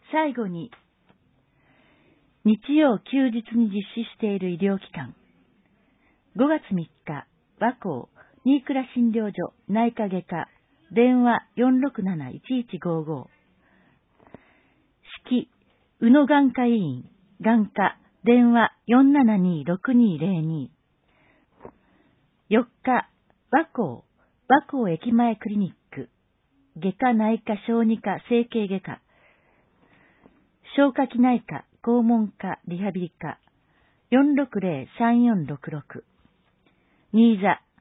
最後に、日曜休日に実施している医療機関、5月3日、和光、新倉診療所、内科外科、電話 467-1155。四季、宇野眼科医院、眼科、電話 472-6202。4日、和光駅前クリニック、外科内科小児科整形外科、消化器内科肛門科リハビリ科、460-3466。新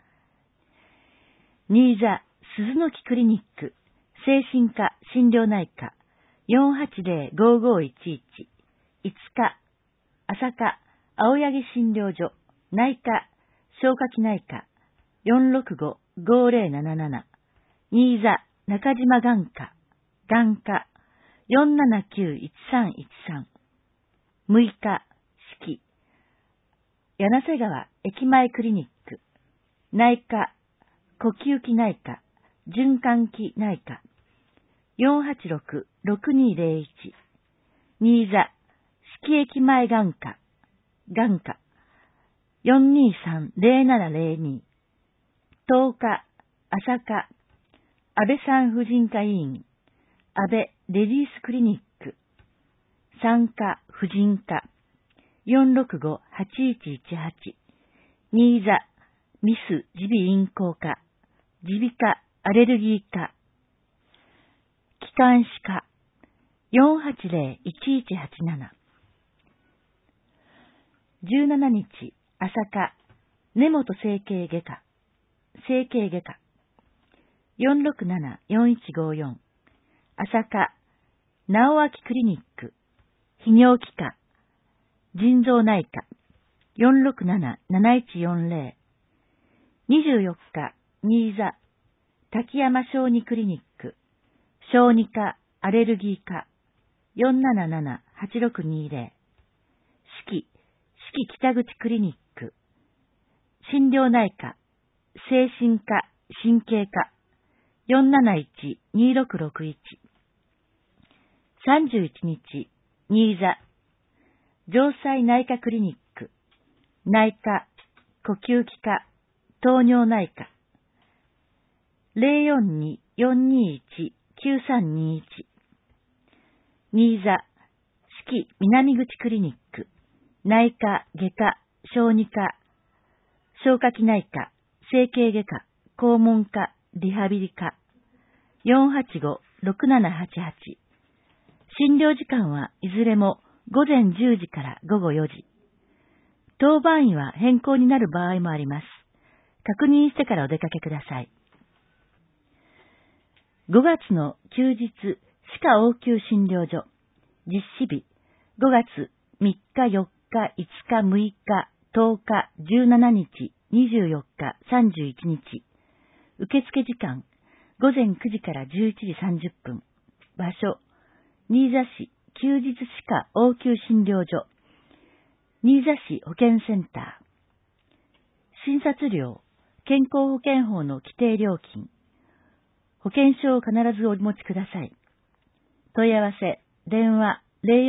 座鈴の木クリニック、精神科診療内科、480-5511。5日、朝霞青柳診療所、内科消化器内科、465-5077。新座中島眼科、眼科、479-1313。6日、四季、柳瀬川駅前クリニック、内科、呼吸器内科、循環器内科、486-6201。新座、四季駅前眼科、眼科、423-0702。10日、朝霞、安倍産婦人科医院、安倍レディースクリニック、産科婦人科、465-8118。新座、ミス耳鼻咽喉科、耳鼻科アレルギー科、気管支科、480-1187。17日、朝霞、根本整形外科、整形外科、467-4154。朝霞、直明クリニック、泌尿器科、腎臓内科、467-7140。24日、新座、滝山小児クリニック、小児科アレルギー科、477-8620。四季北口クリニック、心療内科、精神科神経科、471-2661。31日、新座、城西内科クリニック、内科、呼吸器科、糖尿内科、042-421-9321。新座、四季南口クリニック、内科、外科、小児科、消化器内科、整形外科、肛門科、リハビリ科、485-6788。診療時間はいずれも午前10時から午後4時。当番医は変更になる場合もあります。確認してからお出かけください。5月の休日歯科応急診療所、実施日、5月3日、4日、5日、6日、10日、17日、24日、31日。受付時間、午前9時から11時30分。場所、新座市休日歯科応急診療所、新座市保健センター。診察料、健康保険法の規定料金。保険証を必ずお持ちください。問い合わせ、電話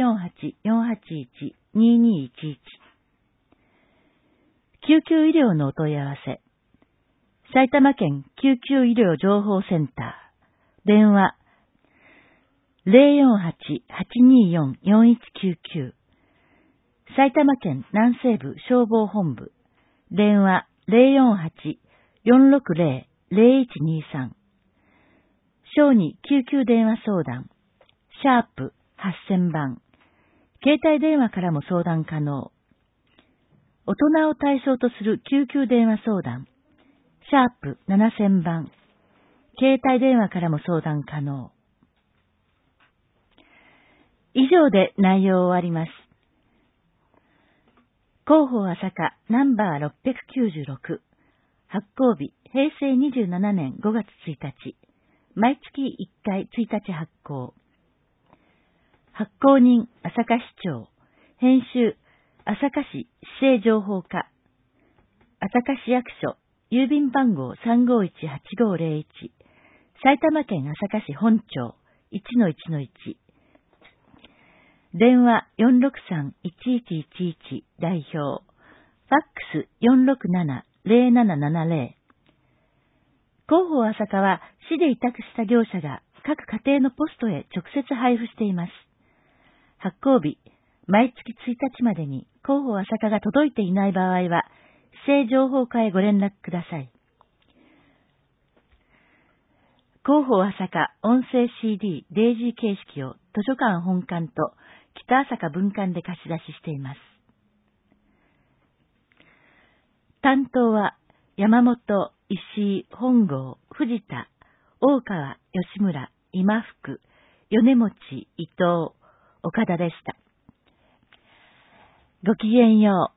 048-481-2211。救急医療のお問い合わせ。埼玉県救急医療情報センター。電話 048-824-4199。埼玉県南西部消防本部。電話 048-460-0123。小児救急電話相談。#8000番。携帯電話からも相談可能。大人を対象とする救急電話相談。#7000番。携帯電話からも相談可能。以上で内容を終わります。広報朝霞ナンバー696。発行日、平成27年5月1日。毎月1回1日発行。発行人、朝霞市長。編集、朝霞市市政情報課。朝霞市役所、郵便番号 351-8501。埼玉県朝霞市本町 1-1-1。 電話463-1111代表。ファックス467-0770。広報朝霞は市で委託した業者が各家庭のポストへ直接配布しています。発行日、毎月1日までに広報朝霞が届いていない場合は、市政情報課へご連絡ください。広報朝霞音声 CD デイジー形式を図書館本館と北朝霞分館で貸し出ししています。担当は山本、石井、本郷、藤田、大川、吉村、今福、米持、伊藤、岡田でした。ごきげんよう。